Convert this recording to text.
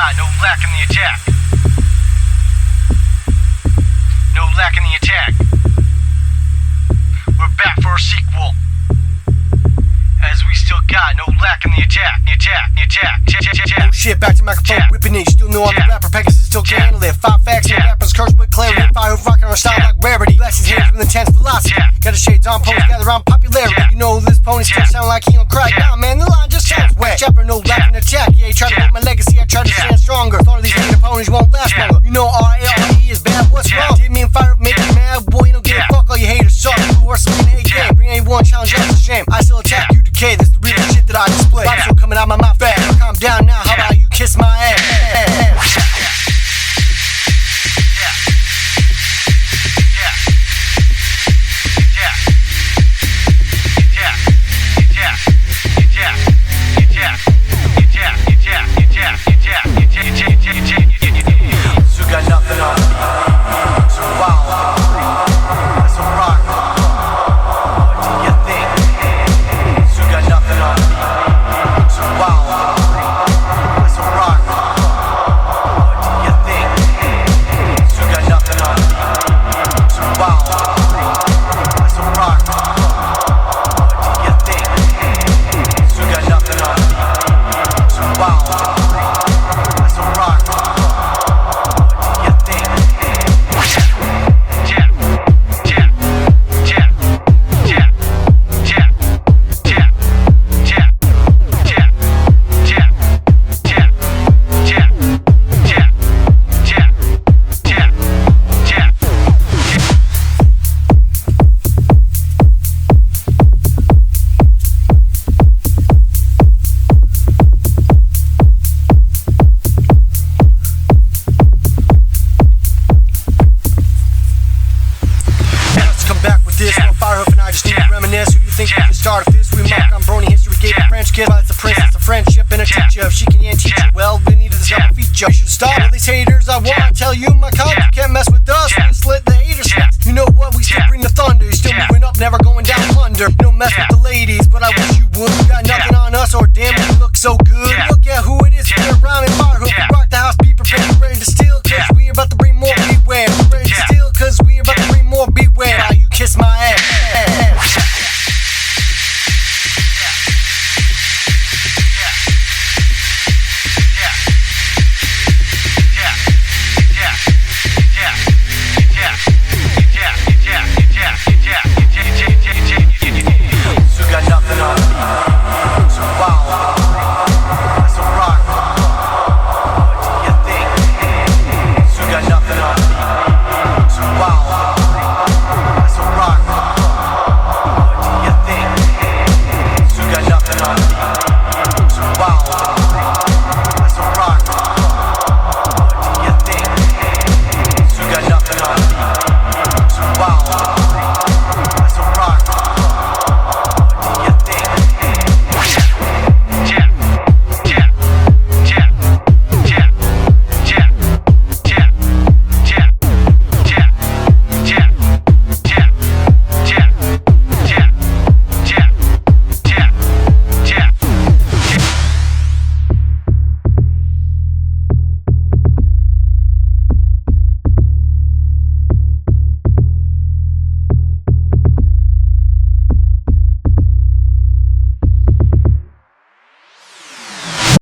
got, no lack in the attack. No lack in the attack. We're back for a sequel. As we still got no lack in the attack. Oh shit, back to microphone whipping it. You still know I'm the rapper, Pegasus still can handle it. 5 facts, no rappers curse with clarity. Fire rockin' our style like rarity. Blessings hands with intense velocity. Got the shades on, ponies gather around popularity. You know this pony still sound like he on crack. Nah man, the line just sounds wet. Chopper, no lack in attack. Yeah, he tried to make my legacy, I try to stand stronger. Thought of these hater ponies won't last longer. You know R.A.L.E. is bad, what's wrong? Did me and fire up, make me mad. Boy, you don't give a fuck, all you haters suck. You worse than an A-game. Bring anyone challenge, that's a shame. I still attack you, decay. This the real shit that I display. I'm still coming out my mouth fast. Calm down now, how about you kiss my ass? You got nothing on me. So wow. That's a rock. What do you think? You got nothing on me. So wow. That's a rock. What do you think? You got nothing on me. So wow. That's a rock. What do you think? You got nothing on me. So wow. That's a rock. Start this, we mark on Brony history, gave a French kid. Well, it's a princess, a friendship, and a teacher. If she can teach you well, we needed this double feature. You should stop all these haters, I wanna tell you my content. You can't mess with us, we slit the haters. You know what, we still bring the thunder. You're still moving up, never going down under. No mess with the ladies, but I wish you would. You got nothing